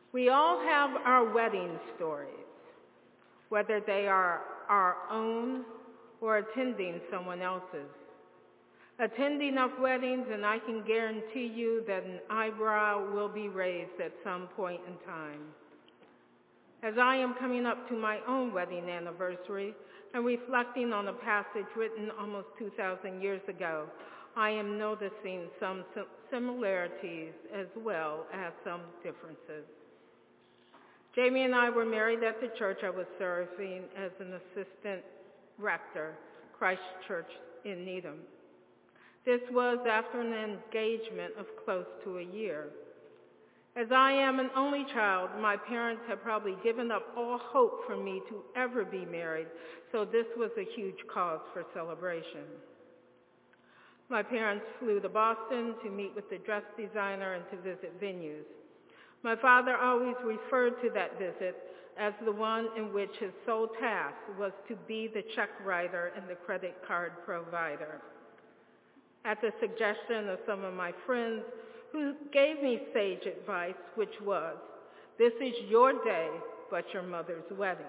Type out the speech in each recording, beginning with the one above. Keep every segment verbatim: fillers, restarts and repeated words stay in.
We all have our wedding stories, whether they are our own or attending someone else's. Attend enough weddings and I can guarantee you that an eyebrow will be raised at some point in time. As I am coming up to my own wedding anniversary and reflecting on a passage written almost two thousand years ago, I am noticing some similarities as well as some differences. Jamie and I were married at the church I was serving as an assistant rector, Christ Church in Needham. This was after an engagement of close to a year. As I am an only child, my parents had probably given up all hope for me to ever be married, so this was a huge cause for celebration. My parents flew to Boston to meet with the dress designer and to visit venues. My father always referred to that visit as the one in which his sole task was to be the check writer and the credit card provider. At the suggestion of some of my friends who gave me sage advice, which was, this is your day, but your mother's wedding.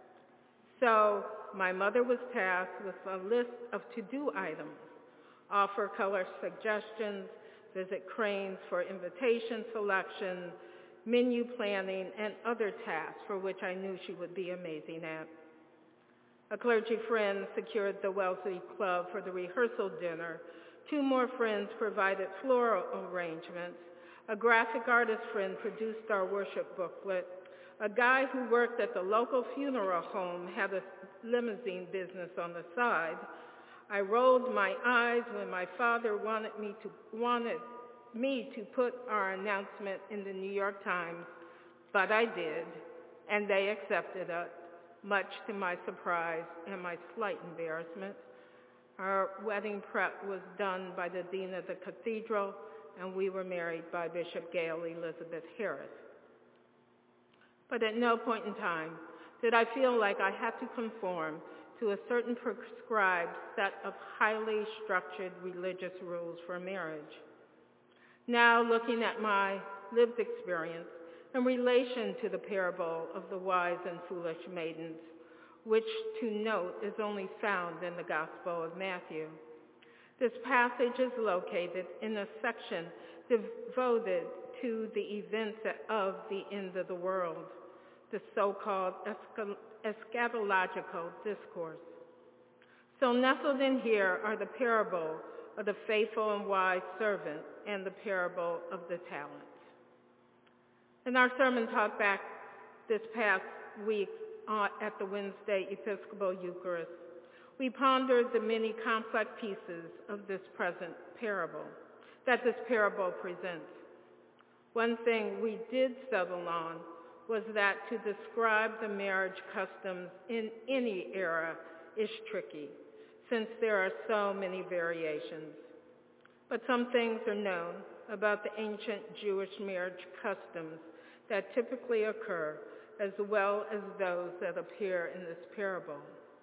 So my mother was tasked with a list of to-do items, offer color suggestions, visit Cranes for invitation selection, menu planning, and other tasks for which I knew she would be amazing at. A clergy friend secured the Wellesley Club for the rehearsal dinner. Two more friends provided floral arrangements. A graphic artist friend produced our worship booklet. A guy who worked at the local funeral home had a limousine business on the side. I rolled my eyes when my father wanted me to wanted me to put our announcement in the New York Times, but I did, and they accepted it, much to my surprise and my slight embarrassment. Our wedding prep was done by the dean of the cathedral, and we were married by Bishop Gail Elizabeth Harris. But at no point in time did I feel like I had to conform to a certain prescribed set of highly structured religious rules for marriage. Now, looking at my lived experience in relation to the parable of the wise and foolish maidens, which, to note, is only found in the Gospel of Matthew. This passage is located in a section devoted to the events of the end of the world, the so-called eschatological discourse. So nestled in here are the parable of the faithful and wise servant and the parable of the talents. In our sermon talk back this past week uh, at the Wednesday Episcopal Eucharist, we pondered the many complex pieces of this present parable, that this parable presents. One thing we did settle on was that to describe the marriage customs in any era is tricky, since there are so many variations. But some things are known about the ancient Jewish marriage customs that typically occur, as well as those that appear in this parable.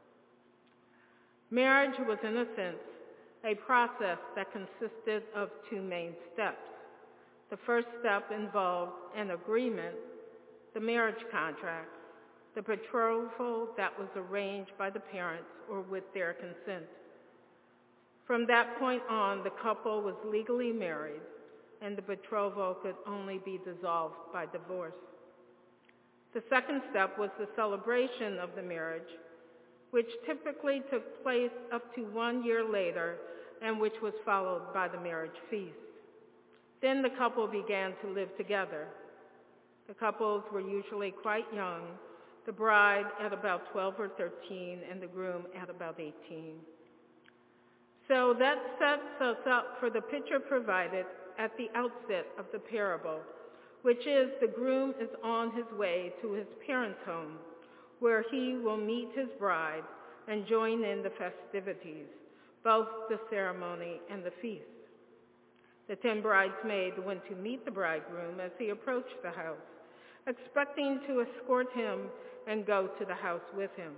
Marriage was, in a sense, a process that consisted of two main steps. The first step involved an agreement, the marriage contract, the betrothal that was arranged by the parents or with their consent. From that point on, the couple was legally married, and the betrothal could only be dissolved by divorce. The second step was the celebration of the marriage, which typically took place up to one year later and which was followed by the marriage feast. Then the couple began to live together. The couples were usually quite young, the bride at about twelve or thirteen and the groom at about eighteen. So that sets us up for the picture provided at the outset of the parable, which is the groom is on his way to his parents' home, where he will meet his bride and join in the festivities, both the ceremony and the feast. The ten bridesmaids went to meet the bridegroom as he approached the house, expecting to escort him and go to the house with him.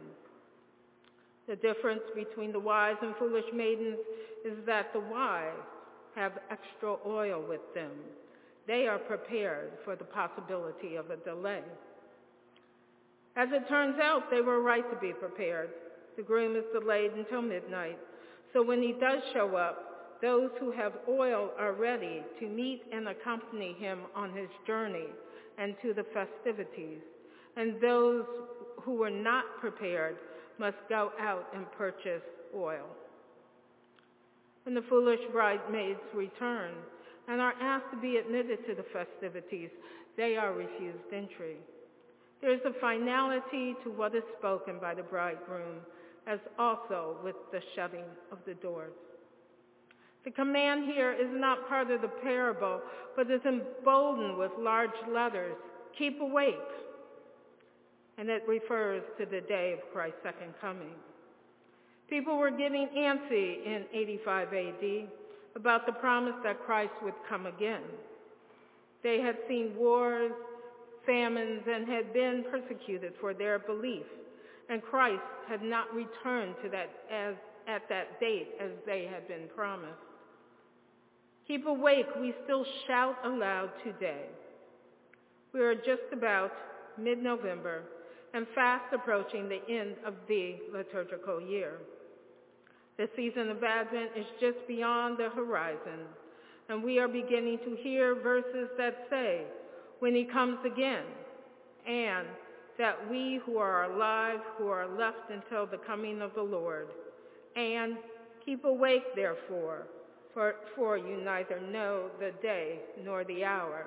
The difference between the wise and foolish maidens is that the wise have extra oil with them. they are prepared for the possibility of a delay. As it turns out, they were right to be prepared. The groom is delayed until midnight, so when he does show up, those who have oil are ready to meet and accompany him on his journey and to the festivities, and those who were not prepared must go out and purchase oil. When the foolish bridesmaids return and are asked to be admitted to the festivities, they are refused entry. There is a finality to what is spoken by the bridegroom, as also with the shutting of the doors. The command here is not part of the parable, but is emboldened with large letters, keep awake. And it refers to the day of Christ's second coming. People were getting antsy in eighty-five A D about the promise that Christ would come again. They had seen wars, famines, and had been persecuted for their belief, and Christ had not returned to that as, at that date as they had been promised. Keep awake, we still shout aloud today. We are just about mid-November and fast approaching the end of the liturgical year. The season of Advent is just beyond the horizon, and we are beginning to hear verses that say, when he comes again, and that we who are alive, who are left until the coming of the Lord, and keep awake, therefore, for, for you neither know the day nor the hour.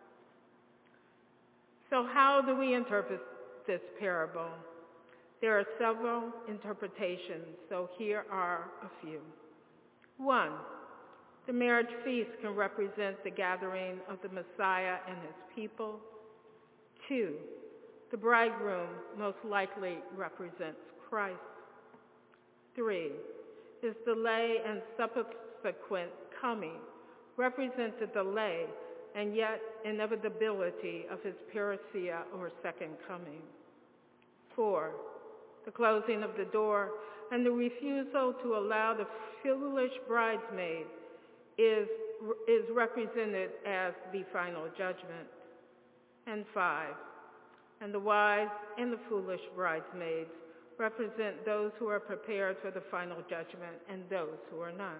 So how do we interpret this parable? There are several interpretations, so here are a few. One, the marriage feast can represent the gathering of the Messiah and his people. Two, the bridegroom most likely represents Christ. Three, his delay and subsequent coming represent the delay and yet inevitability of his parousia or second coming. Four, the closing of the door and the refusal to allow the foolish bridesmaid is, is represented as the final judgment. And five, and the wise and the foolish bridesmaids represent those who are prepared for the final judgment and those who are not.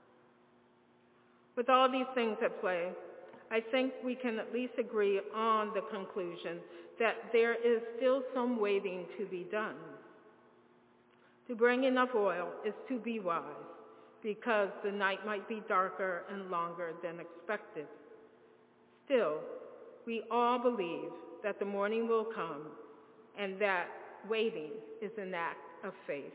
With all these things at play, I think we can at least agree on the conclusion that there is still some waiting to be done. To bring enough oil is to be wise, because the night might be darker and longer than expected. Still, we all believe that the morning will come and that waiting is an act of faith.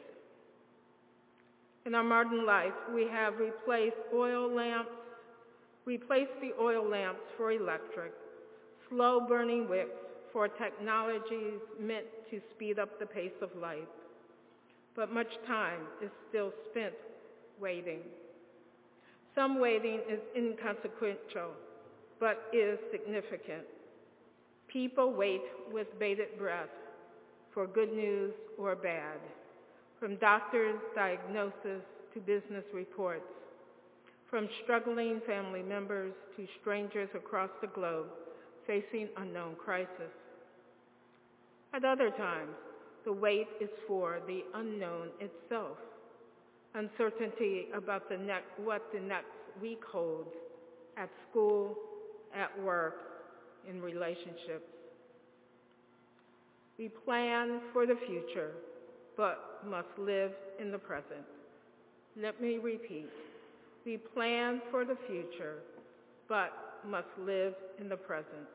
In our modern life, we have replaced oil lamps, replaced the oil lamps for electric, slow-burning wicks for technologies meant to speed up the pace of life. But much time is still spent waiting. Some waiting is inconsequential, but is significant. People wait with bated breath for good news or bad, from doctors' diagnosis to business reports, from struggling family members to strangers across the globe facing unknown crisis. At other times, the wait is for the unknown itself, uncertainty about the next, what the next week holds at school, at work, in relationships. We plan for the future, but must live in the present. Let me repeat. We plan for the future, but must live in the present.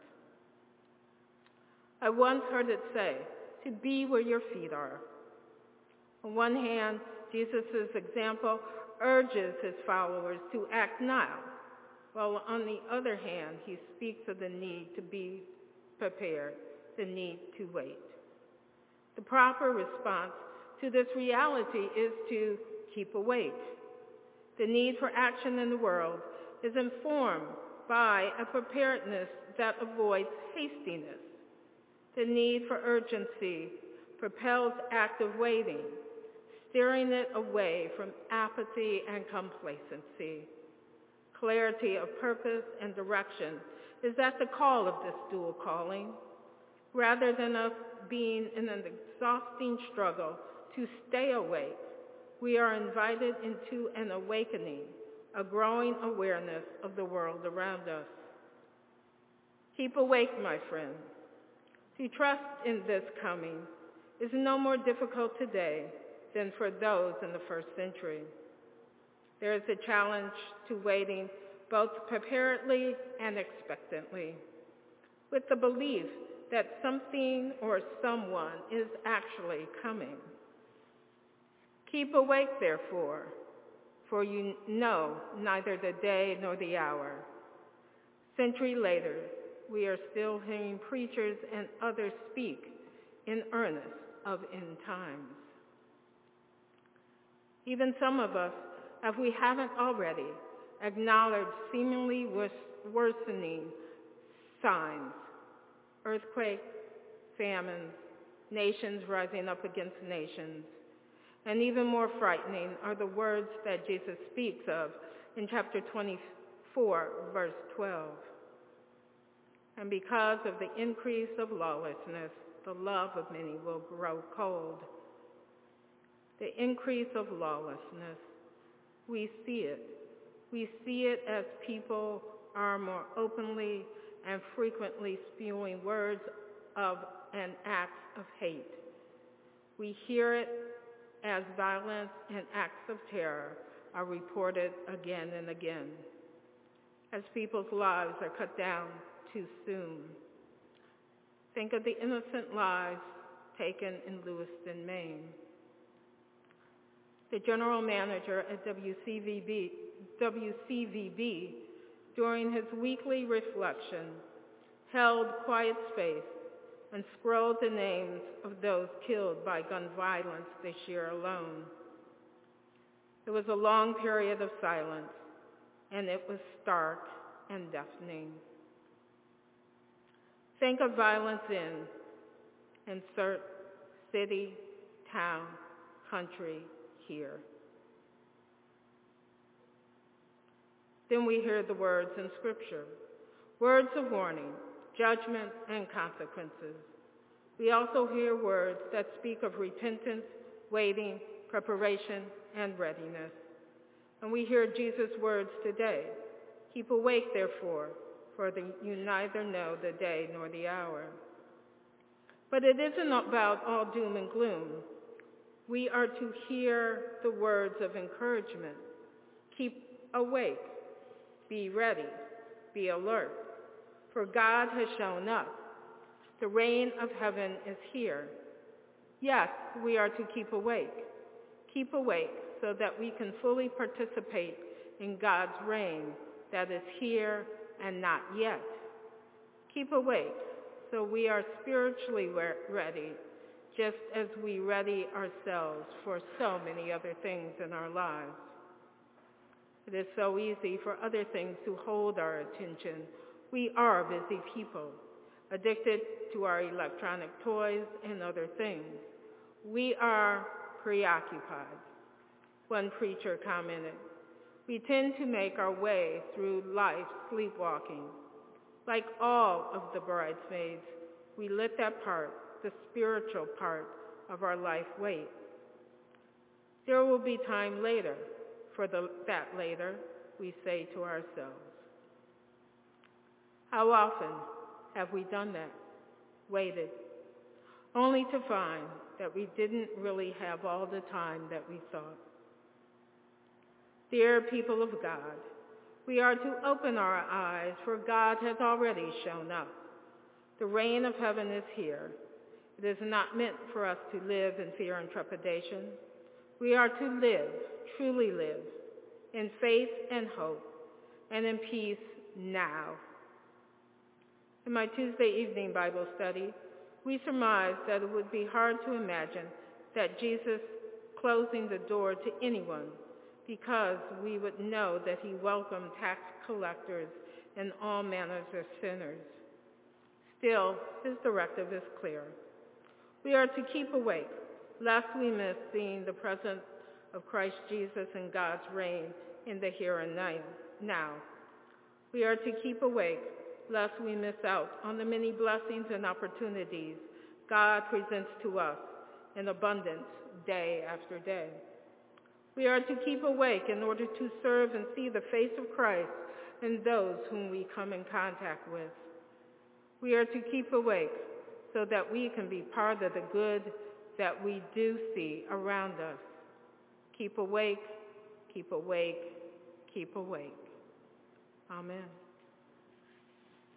I once heard it say, to be where your feet are. On one hand, Jesus' example urges his followers to act now, while on the other hand, he speaks of the need to be prepared, the need to wait. The proper response to this reality is to keep awake. The need for action in the world is informed by a preparedness that avoids hastiness. The need for urgency propels active waiting, steering it away from apathy and complacency. Clarity of purpose and direction is at the call of this dual calling. Rather than us being in an exhausting struggle to stay awake, we are invited into an awakening, a growing awareness of the world around us. Keep awake, my friend. To trust in this coming is no more difficult today than for those in the first century. There is a challenge to waiting both preparedly and expectantly, with the belief that something or someone is actually coming. Keep awake, therefore, for you know neither the day nor the hour. Century later, we are still hearing preachers and others speak in earnest of end times. Even some of us, if we haven't already, acknowledged seemingly worsening signs: earthquakes, famines, nations rising up against nations. And even more frightening are the words that Jesus speaks of in chapter twenty-four, verse twelve. And because of the increase of lawlessness, the love of many will grow cold. The increase of lawlessness, we see it. We see it as people are more openly and frequently spewing words of and acts of hate. We hear it as violence and acts of terror are reported again and again, as people's lives are cut down too soon. Think of the innocent lives taken in Lewiston, Maine. The general manager at W C V B, W C V B, during his weekly reflection, held quiet space and scrolled the names of those killed by gun violence this year alone. It was a long period of silence, and it was stark and deafening. Think of violence in, insert city, town, country, here. Then we hear the words in Scripture, words of warning, judgment, and consequences. We also hear words that speak of repentance, waiting, preparation, and readiness. And we hear Jesus' words today, keep awake, therefore, for the, you neither know the day nor the hour. But it isn't about all doom and gloom. We are to hear the words of encouragement. Keep awake, be ready, be alert, for God has shown up. The reign of heaven is here. Yes, we are to keep awake. Keep awake so that we can fully participate in God's reign that is here and not yet. Keep awake so we are spiritually ready, just as we ready ourselves for so many other things in our lives. It is so easy for other things to hold our attention. We are busy people, addicted to our electronic toys and other things. We are preoccupied. One preacher commented, we tend to make our way through life sleepwalking. Like all of the bridesmaids, we let that part, the spiritual part of our life, wait. There will be time later. For the, that later, we say to ourselves. How often have we done that, waited, only to find that we didn't really have all the time that we thought? Dear people of God, we are to open our eyes, for God has already shown up. The reign of heaven is here. It is not meant for us to live in fear and trepidation. We are to live, truly live, in faith and hope, and in peace now. In my Tuesday evening Bible study, we surmised that it would be hard to imagine that Jesus closing the door to anyone, because we would know that he welcomed tax collectors and all manners of sinners. Still, his directive is clear. We are to keep awake, lest we miss seeing the presence of Christ Jesus and God's reign in the here and now. We are to keep awake lest we miss out on the many blessings and opportunities God presents to us in abundance day after day. We are to keep awake in order to serve and see the face of Christ in those whom we come in contact with. We are to keep awake so that we can be part of the good that we do see around us. Keep awake, keep awake, keep awake. Amen.